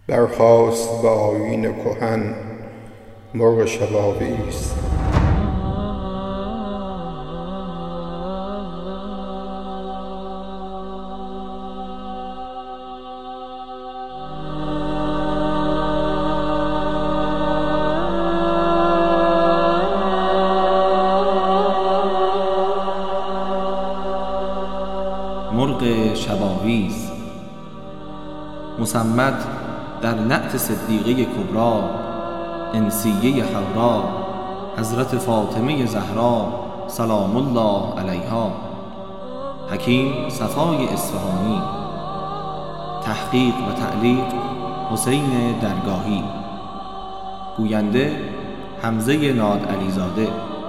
برخاست به آیین کهن مرغ شباویز. مرغ شباویز مصمد در نعت صدیقه کبری انسیه حورا حضرت فاطمه زهرا سلام الله علیها، حکیم صفای اصفهانی، تحقیق و تعلیق حسین درگاهی، گوینده حمزه نادعلیزاده،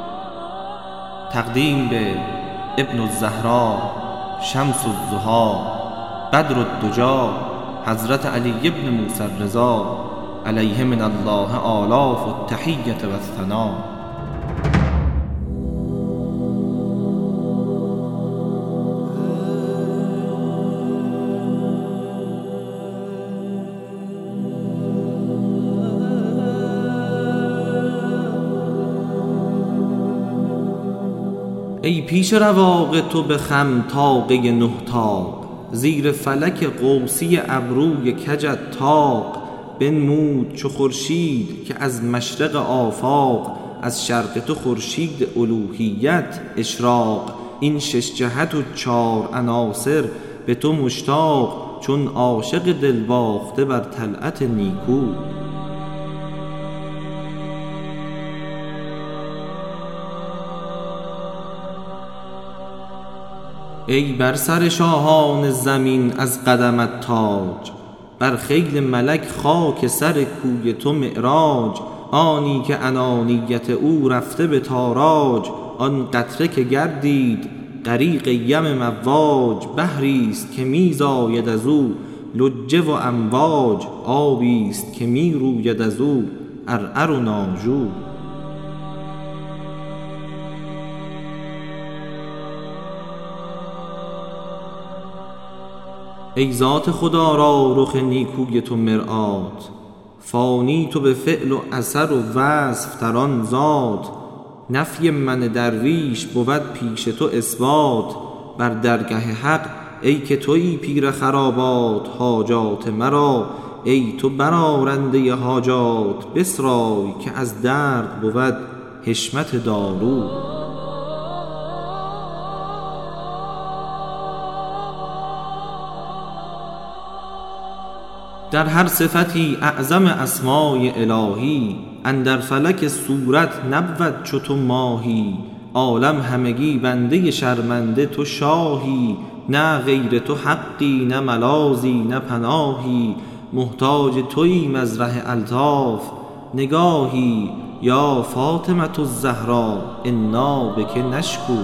تقدیم به ابن الزهرا شمس الضحی بدر الدجی حضرت علی بن موسی الرضا علیه من الله آلاف التحیة و الثنا. ای پیش رواق تو به خم طاقه نه طاق، زیر فلک قوسی ابروی کجت طاق. بنمود چو خورشید که از مشرق آفاق، از شرق تو خورشید الوهیت اشراق. این شش جهت و چار عناصر به تو مشتاق، چون عاشق دل باخته بر طلعت نیکو. ای بر سر شاهان زمین از قدمت تاج، بر خیل ملک خاک سر کوی تو معراج. آنی که انانیت او رفته به تاراج، آن قطره که گردید غریق یم مواج. بحریست که می زاید از او لجه و امواج، آبیست که می روید از او عرعر و ناجو. ای ذات خدا را رخ نیکوی تو مرآت، فانی تو به فعل و اثر و وصف در آن ذات. نفی من درویش بود پیش تو اثبات، بر درگه حق ای که تویی پیر خرابات. حاجات مرا ای تو برآرنده حاجات، بسرای که از درد بود حشمت دارو. در هر صفتی اعظم اسمای الهی، اندر فلک صورت نبود چو تو ماهی. عالم همگی بنده شرمنده تو شاهی، نه غیر تو حقی نه ملاذی نه پناهی. محتاج تویی مزرع الطاف نگاهی، یا فاطمة الزهرا انا بک نشکو.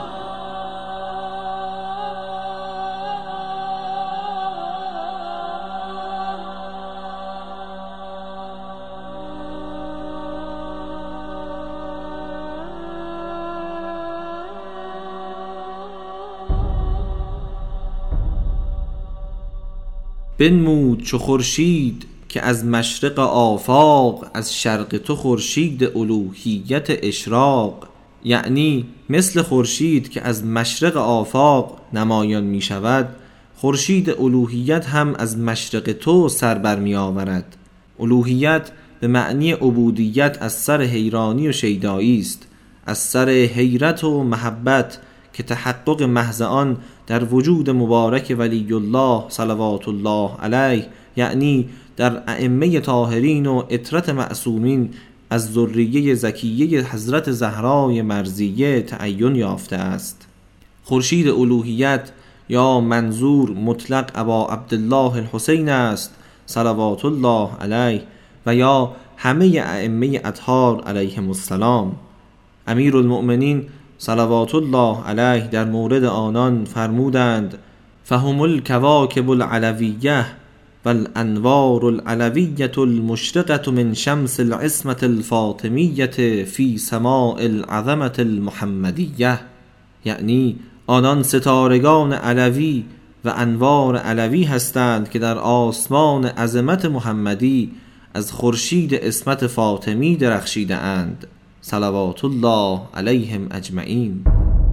بنمود چو خورشید که از مشرق آفاق، از شرق تو خورشید الوهیت اشراق. یعنی مثل خورشید که از مشرق آفاق نمایان می شود، خورشید الوهیت هم از مشرق تو سر بر می آورد. الوهیت به معنی عبودیت از سر حیرانی و شیدایی است، از سر حیرت و محبت که تحقق محض آن در وجود مبارک ولی الله صلوات الله علیه، یعنی در ائمه طاهرین و اطرت معصومین از ذریه زکیه حضرت زهرای مرضیه تعین یافته است. خورشید الوهیت یا منظور مطلق ابا عبدالله الحسین است صلوات الله علیه، و یا همه ائمه اطهار علیهم السلام. امیر المؤمنین صلوات الله علیه در مورد آنان فرمودند: فهم الکواکب العلویه والانوار العلویه المشرقه من شمس العصمه الفاطمیه فی سماء العظمه المحمدیه. یعنی آنان ستارگان علوی و انوار علوی هستند که در آسمان عظمت محمدی از خورشید عصمت فاطمی درخشیده اند صلوات الله علیهم اجمعین.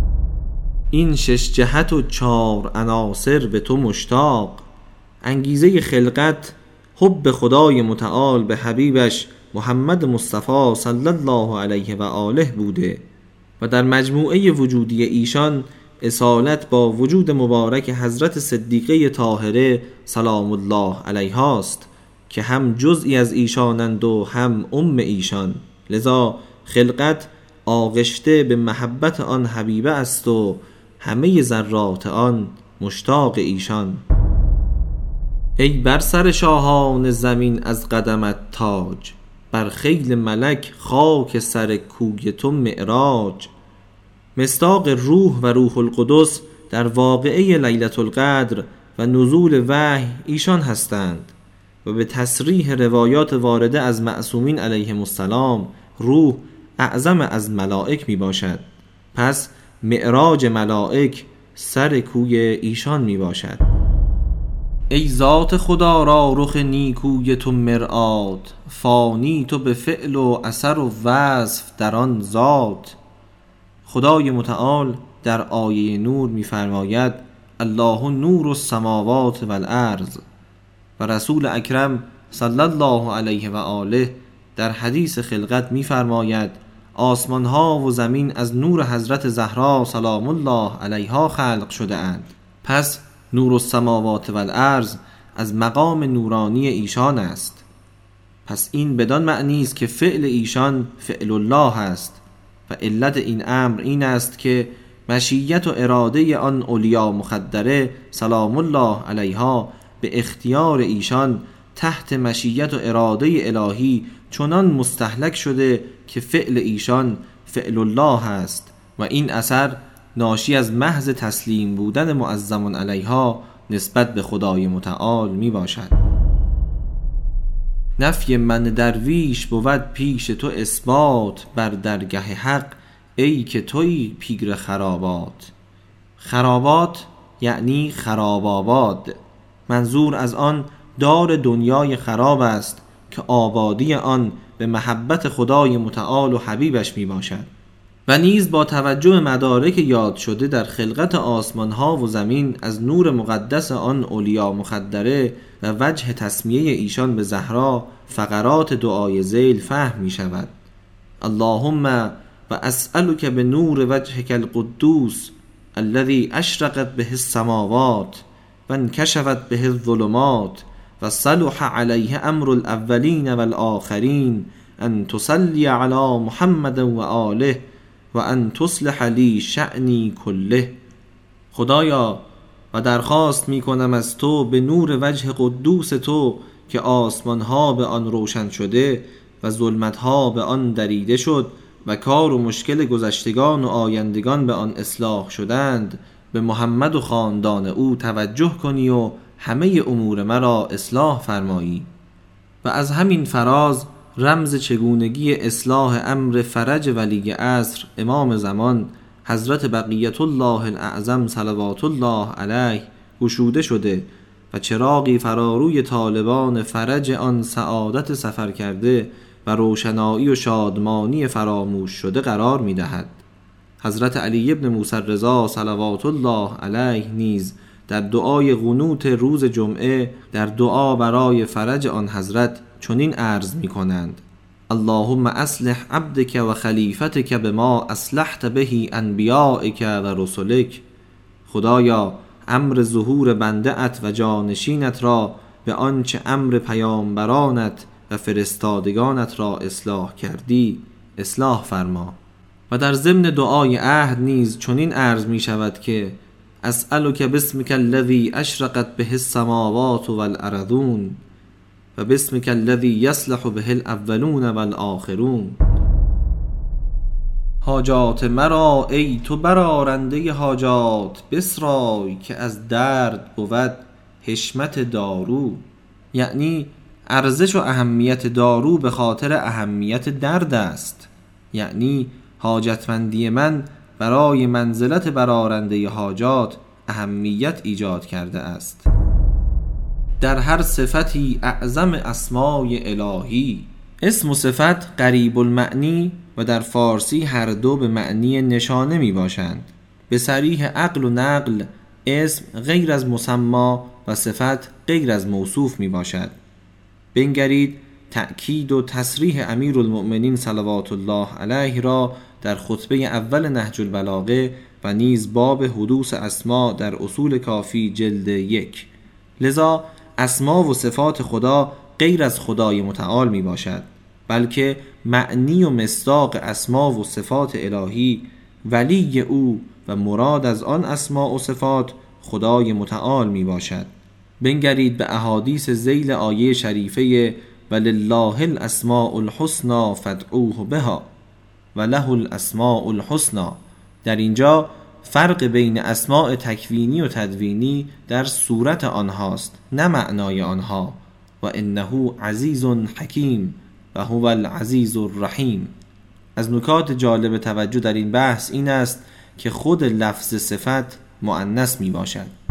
این 6 جهت و 4 عناصر به تو مشتاق. انگیزه خلقت حب خدای متعال به حبیبش محمد مصطفی صلی الله علیه و آله بوده و در مجموعه وجودی ایشان اصالت با وجود مبارک حضرت صدیقه طاهره سلام الله علیها است که هم جزئی از ایشانند و هم ایشان. لذا خلقت آغشته به محبت آن حبیبه است و همه ذرات آن مشتاق ایشان. ای بر سر شاهان زمین از قدمت تاج، بر خیل ملک خاک سر کوی تو معراج. مصداق روح و روح القدس در واقعه لیلة القدر و نزول وحی ایشان هستند و به تصریح روایات وارده از معصومین علیهم السلام روح اعظم از ملائک می باشد. پس معراج ملائک سر کوی ایشان می باشد. ای ذات خدا را رخ نیکوی تو مرآت، فانی تو به فعل و اثر و وصف در آن ذات. خدای متعال در آیه نور می فرماید الله نور السماوات و الارض و رسول اکرم صلی الله علیه و آله در حدیث خلقت می فرماید آسمان ها و زمین از نور حضرت زهرا سلام الله علیها خلق شده اند. پس نور السماوات و الارض از مقام نورانی ایشان است. پس این بدان معنی است که فعل ایشان فعل الله است و علت این امر این است که مشیت و اراده آن اولیا مخدره سلام الله علیها به اختیار ایشان تحت مشیت و اراده الهی چنان مستهلک شده که فعل ایشان فعل الله است و این اثر ناشی از محض تسلیم بودن معظم علیها نسبت به خدای متعال می باشد. نفی من درویش بود پیش تو اثبات، بر درگه حق ای که توی پیر خرابات. خرابات یعنی خراب آباد، منظور از آن دار دنیای خراب است که آبادی آن به محبت خدای متعال و حبیبش می باشد. و نیز با توجه مدارک یاد شده در خلقت آسمان ها و زمین از نور مقدس آن اولیا مخدره و وجه تسمیه ایشان به زهرا فقرات دعای ذیل فهم می شود. اللهم و اسألک به نور وجهک القدوس الذي اشرقت به السماوات و انکشفت به الظلمات و صلح علیه امر الاولین و الاخرین ان تصلی علی محمد و آله و ان تصلح لی شأنی کله. خدایا و درخواست می کنم از تو به نور وجه قدوس تو که آسمان ها به آن روشن شده و ظلمت ها به آن دریده شد و کار و مشکل گذشتگان و آیندگان به آن اصلاح شدند، به محمد و خاندان او توجه کنی و همه امور مرا اصلاح فرمایی. و از همین فراز رمز چگونگی اصلاح امر فرج ولی عصر امام زمان حضرت بقیت الله الاعظم صلوات الله علیه گشوده شده و چراغی فراروی طالبان فرج آن سعادت سفر کرده و روشنایی و شادمانی فراموش شده قرار می دهد. حضرت علی ابن موسی رضا صلوات الله علیه نیز در دعای قنوت روز جمعه در دعا برای فرج آن حضرت چنین عرض می کنند: اللهم اصلح عبدک و خلیفتک بما اصلحت به انبیائک و رسولک. خدایا امر ظهور بنده ات و جانشینت را به آنچه امر پیامبرانت و فرستادگانت را اصلاح کردی اصلاح فرما. و در ضمن دعای عهد نیز چنین عرض می شود که اسألک باسمک الذی اشرقت به السماوات والارضون و باسمک الذی یصلح به الاولون والآخرون. حاجات مرا ای تو برآرنده حاجات بسرای که از درد بود حشمت دارو. یعنی ارزش و اهمیت دارو به خاطر اهمیت درد است. یعنی حاجتمندی من برای منزلت برآرنده حاجات اهمیت ایجاد کرده است. در هر صفتی اعظم اسمای الهی. اسم و صفت قریب المعنی و در فارسی هر دو به معنی نشانه می باشند. به صریح عقل و نقل اسم غیر از مسما و صفت غیر از موصوف می باشد. بنگرید تأکید و تصریح امیرالمؤمنین صلوات الله علیه را در خطبه اول نهج البلاغه و نیز باب حدوث اسما در اصول کافی جلد 1. لذا اسما و صفات خدا غیر از خدای متعال می باشد، بلکه معنی و مصداق اسما و صفات الهی ولی او و مراد از آن اسما و صفات خدای متعال می باشد. بنگرید به احادیث ذیل آیه شریفه ولله الاسماء الحسنى فادعوه بها و له الاسماء الحسنى. در اینجا فرق بین اسماء تکوینی و تدوینی در صورت آنهاست، نه معنای آنها. و انه عزیز حکیم و هو العزیز الرحیم. از نکات جالب توجه در این بحث این است که خود لفظ صفت مؤنث می باشد.